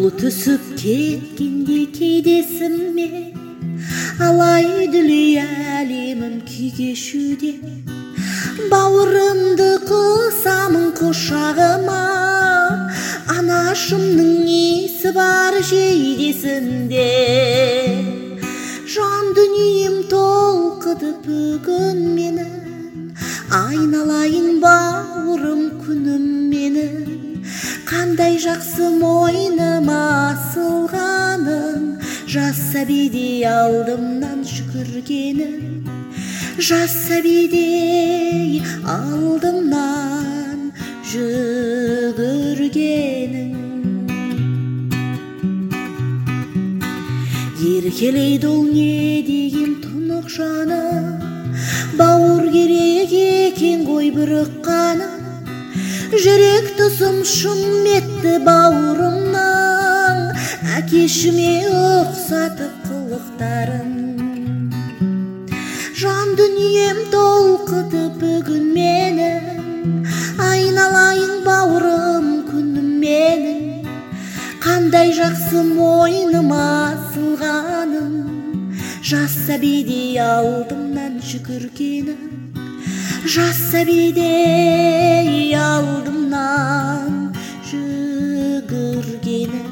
Бұлт түсіп кеткенде кейдесіме, алай дүлей әлемім күй кешуде. Бауырымды қысамын құшағыма, анашымның есі бар жейдесінде. Жан дүнием толқыды бүгін менің, айналайын бауырым күнім менің. Қандай жақсы мойныма асылғаның, жас сәбидей алдымнан жүгіргенің. Жас сәбидей алдымнан жүгіргенің. Еркелейді ол не деген тұнық жаны, бауыр керек екен ғой бір ұққаны. Жүрек тұсым шым етті бауырымның, әкешіме ұқсатып қылықтарын. Жан дүнием толқыды бүгін менің, айналайын бауырым күнім менің. Қандай жақсы мойныма асылғаның, жас сәбидей алдымнан жүгіргенің. Жас сәбидей алдымнан жүгіргенің.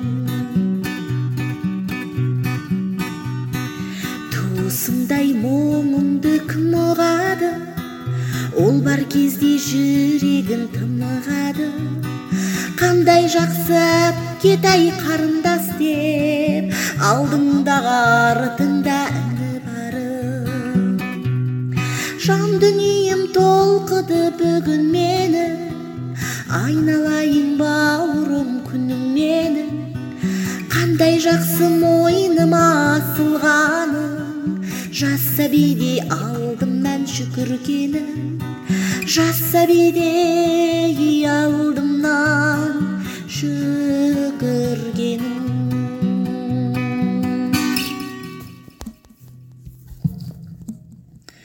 Туысымдай мұңымды кім ұғады, ол бар кезде жүрегін тымығады. Қандай жақсы әпкетай қарындас деп, алдыңдағы артыңда әні барым. Жан дүнием толқыды бүгін менің, айналайын бауырым күнім менің. Қандай жақсы мойныма асылғаның, жас сәбидей алдымнан жүгіргенің. Жас сәбидей алдымнан жүгіргенің.